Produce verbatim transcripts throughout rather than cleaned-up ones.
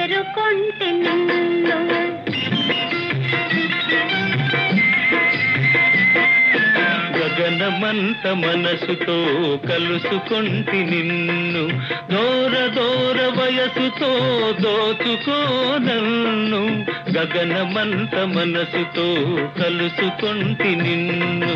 చేరుకొంటి నిన్ను గగనమంత మనసుతో కలుసుకొంటి నిన్ను దూర దూర వయసుతో దోచుకో నన్ను గగనమంత మనసుతో కలుసుకొంటి నిన్ను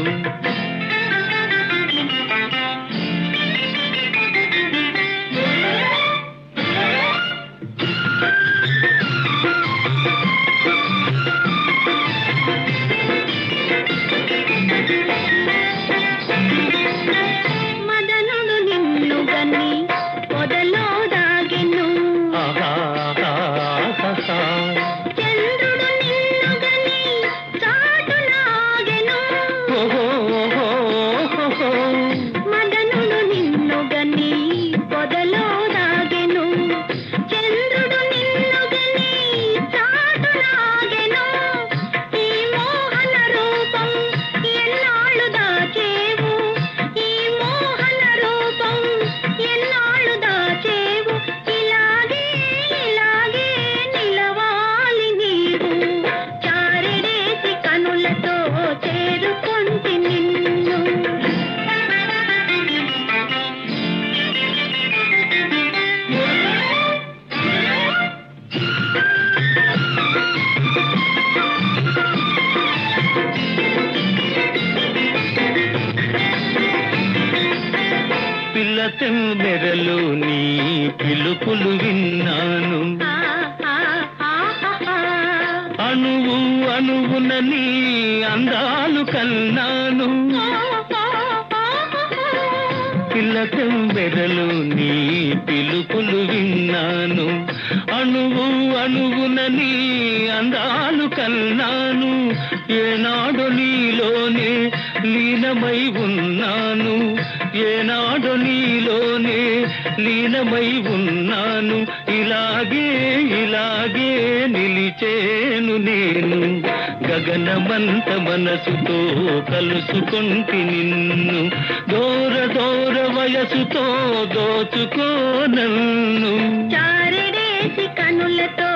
చంద్రుడు నిన్ను గని చాటులాగెను మదనుడు నిన్ను గని పొదలో దాగెను చంద్రుడు నిన్ను గని చాటులాగెను ఈ మోహన రూపం ఎన్నాళ్ళు దాచేవు ఈ మోహన రూపం ఎన్నాళ్ళు దాచేవు ఇలాగే ఇలాగే నిలవాలి నీవు చారెడేసి కనులతో చేరుకొంటి నిన్ను పిల్లత మెరలు నీ పిలుపులు విన్నాను అణువు అణువున నీ అందాలు కన్నాను పిల్లత మెరలు నీ పిలుపులు విన్నాను అణువు అణువున నీ అందాలు కన్నాను ఏనాడు నీలోనే లీనమై ఉన్నాను ఏనాడు నీలోనే లీనమై ఉన్నాను ఇలాగే ఇలాగే నిలిచేను నేను గగనమంత మనసుతో కలుసుకొంటి నిన్ను దూర దూర వయసుతో దోచుకో నన్ను చారెడేసి కనులతో